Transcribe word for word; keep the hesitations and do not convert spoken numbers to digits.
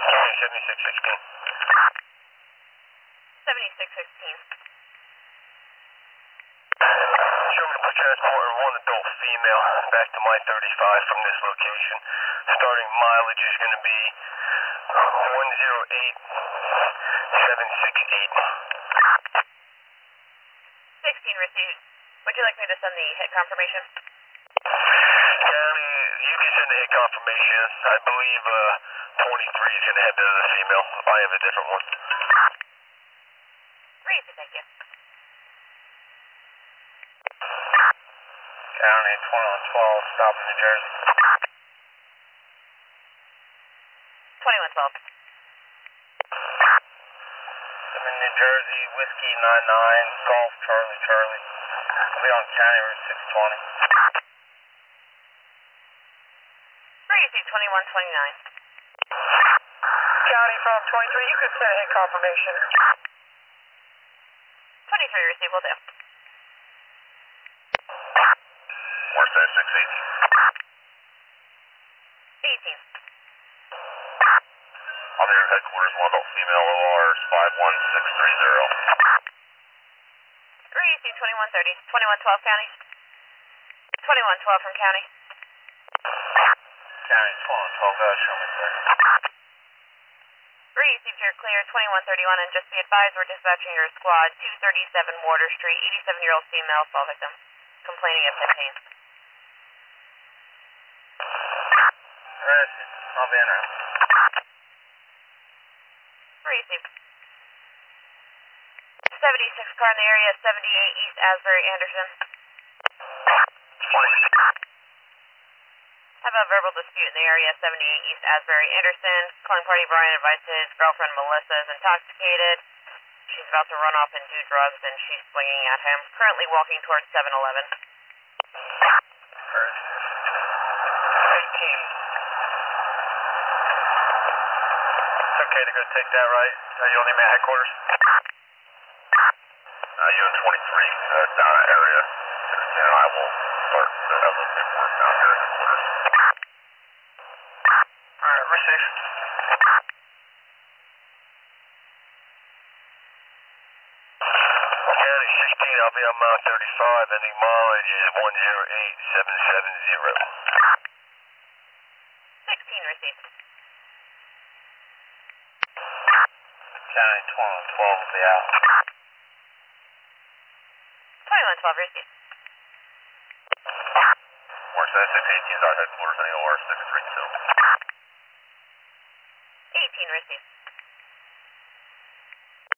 seventy-six sixteen. seventy-six sixteen. Showing to put transport and one adult female back to my thirty-five from this location. Starting mileage is going to be one zero eight seven six eight. sixteen received. Would you like me to send the hit confirmation? County, you can send the hit confirmation. I believe uh, twenty-three is going to head to the female. I have a different one. Great, thank you. County, twenty-one twelve, stop in New Jersey. twenty-one twelve. I'm in New Jersey, Whiskey nine nine, Golf Charlie Charlie. I'll be on County Route six twenty. Received twenty-one twenty-nine. County from twenty-three, you could send a hit confirmation. twenty-three received, will do. one seven six eighteen. eighteen. On your headquarters, one adult female, O R is five one six three zero. Received twenty-one thirty. twenty-one twelve county. twenty-one twelve from county. County, twenty-one twelve, uh, show me clear. Received your clear, twenty-one thirty-one, and just be advised we're dispatching your squad, two thirty-seven Water Street, eighty-seven-year-old female, fall victim, complaining of hip pain. Alright, I'll be in now. Received. seventy-six car in the area, seventy-eight East Asbury Anderson. twenty. Have a verbal dispute in the area, seventy-eight East Asbury Anderson. Calling party Brian advised his girlfriend Melissa is intoxicated. She's about to run off and do drugs, and she's swinging at him. Currently walking towards seven eleven. Alright. eighteen. It's okay to go take that, right? Uh, you don't need me at headquarters? Uh, you in twenty-three, uh, down that area. sixteen, and I will start the other paperwork down here at headquarters. Alright, receive. County sixteen, I'll be on mile thirty-five, ending mileage is one zero eight seven seven zero. sixteen received. County, twenty-one twelve will be out. twenty-one twelve received. Or six eighteen is our headquarters, any O R six three two. eighteen received.